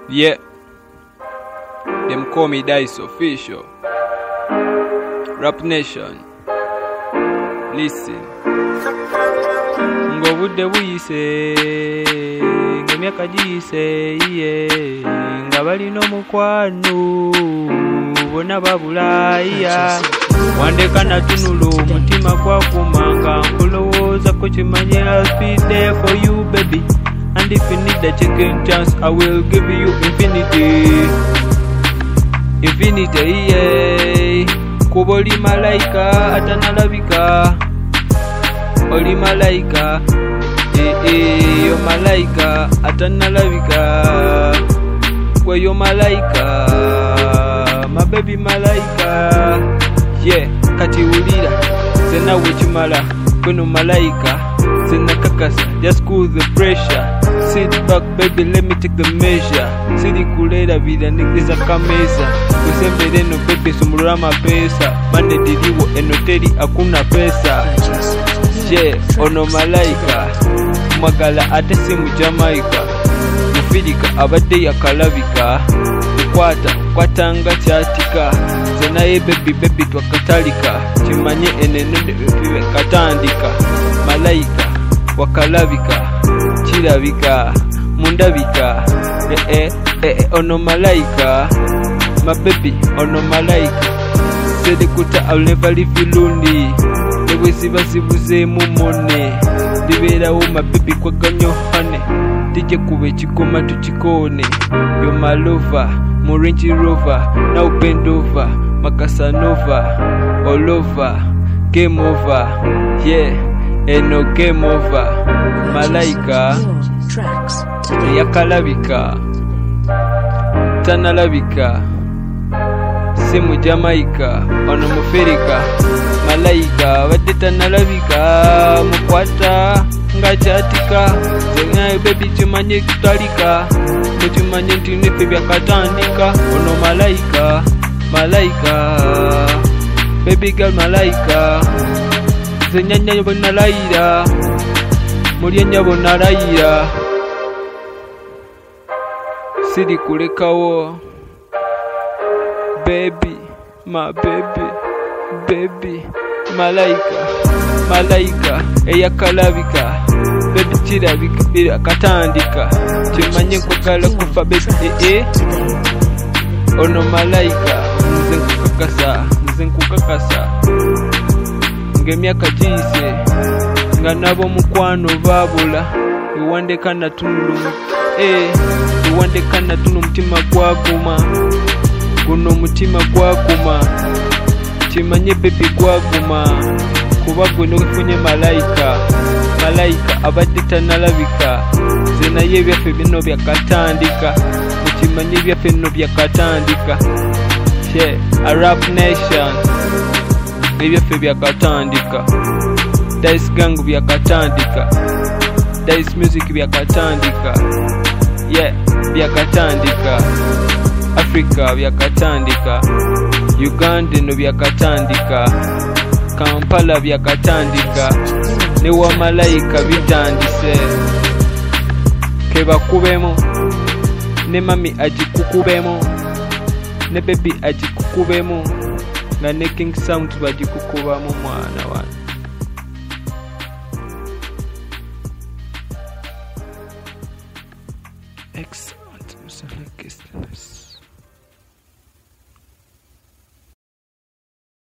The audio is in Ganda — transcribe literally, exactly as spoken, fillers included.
Yeah, them call me Dice Official. Rap Nation, listen. Ngo budde buyise, ng'emyaka giyise, iye, nga balina omukwano, bonna babulaya. Wandeka natunula omutima gwakumanga, nkulowoozako kimanye I'll be there for you baby. And if you need a second chance, I will give you infinity. Infinity, yeah. Kuba oli malaika atanalabika. Oli malaika, eh eh, yo malaika atanalabika. Kwe yo malaika, my baby malaika. Yeah, kati ulira, sena wechimala, kweno malaika. Sena kakasa, just cool the pressure. Sit back baby, let me take the measure. Sidi kulera vida nigeza kameza. Kusembele no baby sumurama pesa. Mane diliwo enoteri akuna pesa. Yeah, ono malaika. Mwagala ate simu Jamaica. Mufirika abade ya kalabika. Ukwata, kwatanga chatika. Zenaye baby baby twakatalika. Chimanye enenode viwe katandika. Malaika, wakalabika. Chirabika, mundabika. Eh eh, eh eh, ono malaika. My baby, ono malaika. Sede kuta I'll never leave you lonely. Ewe siba sibuze mumone. Libera wo my baby kwa ganyo hane. Tije kube chikoma tuchikone. Yo my lover, mo Range Rover. Now bend over, Makasanova. All over, game over. Yeah, and no game over. Malaika, yakalabika, tanalabika. Simu Jamaica, ono mufirika. Malaika, wade tanalabika. Mukwata, nga chatika. Zengaye baby chimanye kutalika. Muchimanye ntinife byakatandika. Ono malaika, malaika. Baby girl malaika. Zenyanya yobona laira. Mulyenya bonna layira. Sidi kulekawo. Baby, my baby, baby, malaika, malaika, eyakalabika, baby chirabika, bila katandika, chimanye kwakala kufa baby, eh eh, ono malaika, nze nkukakasa, nze nkukakasa, ng'emyaka giyise, nga nabo mukwano babula, iwandeka natunulu, eh, iwandeka natunu mutima gwaguma. Guno mutima gwaguma, chimanye baby gwaguma. Kuba gwe ufunye malaika, malaika abadde tanalabika. Zena ye byaffe bino byakatandika, muchimanye byaffe bino byakatandika. Yeah, a Rap Nation, byaffe byakatandika. Dice Gang byakatandika, Dice Music byakatandika. Yeah, byakatandika. Africa byakatandika, Uganda no byakatandika, Kampala byakatandika, ne wa malaika bitandise. Keba kubemo, ne mami ajikukubemo, ne baby ajikukubemo, na ne King Sound bajikukubamo mwana wana. Excellent, Mister Kistiness.